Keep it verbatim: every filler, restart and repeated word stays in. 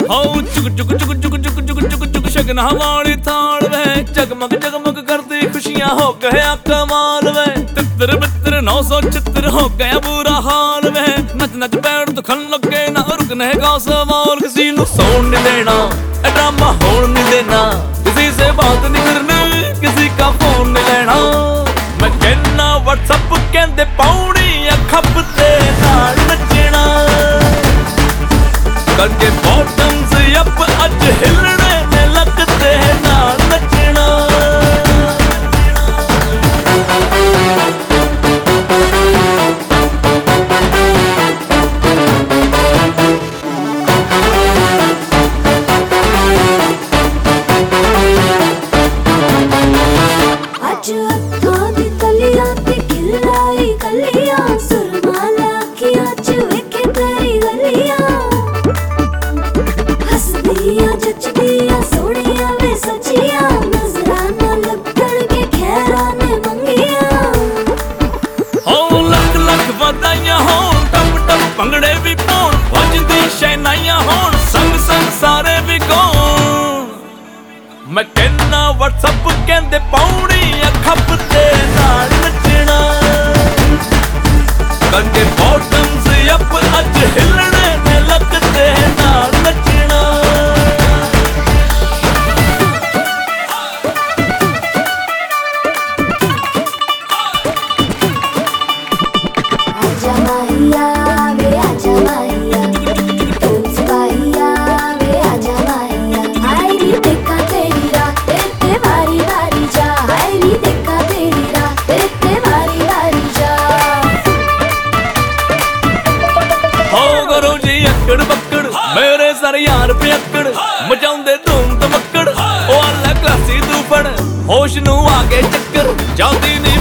हो चुक चुक चुक चुक चुक चुक चुक चुक शगन हमारी थाल वे जगमग जगमग करती खुशियां हो गया कमाल वे तितर बितर नौ सौ चित्र हो गया बुरा हाल वे नच नच पैर दुखन लगे ना रुकने का सवाल किसी नू सोन नहीं देना ड्रामा होन नहीं देना किसी से बात नहीं करनी किसी का फोन नहीं लेना मैं कहना व्हाट्सएप कहते पौड़ी खप ते नाल नचना करके बॉटम्स अप अज हिलने ने लगते नाल नचना अज अखां दी कलियां ते खिलाई कलियां सुरमाला अखियां च वेखे तेरी गलियां हसदियां जचदियां सोहणियां वे सचियां नजरां ना लगण के खैरां ने मंगियां हो लख लख वधाइयां होण टप टप भंगड़े भी पाउण वजदी शहनाइयां होण संग संग सारे भी गाउण मैं कहना व्हाट्सएप कहते पौड़ी खप ते नाल नचना करके बॉटम्स अप अज हिलने ने लगते नाल नचना आजा माहिया वे आजा माहिया तुझ पाहिया वे आजा माहिया आई नी देखा तेरी रात ते वारी वारी जा आई नी देखा तेरी रात ते वारी वारी जा हो करो जी अकड़ बक्कड़ मेरे सर यार पे अकड़ मचाउंदे धूम धमक्कड़ ओ अल्लाह क्लासी तू फड़ होश नू आगे चक्कर जाती नहीं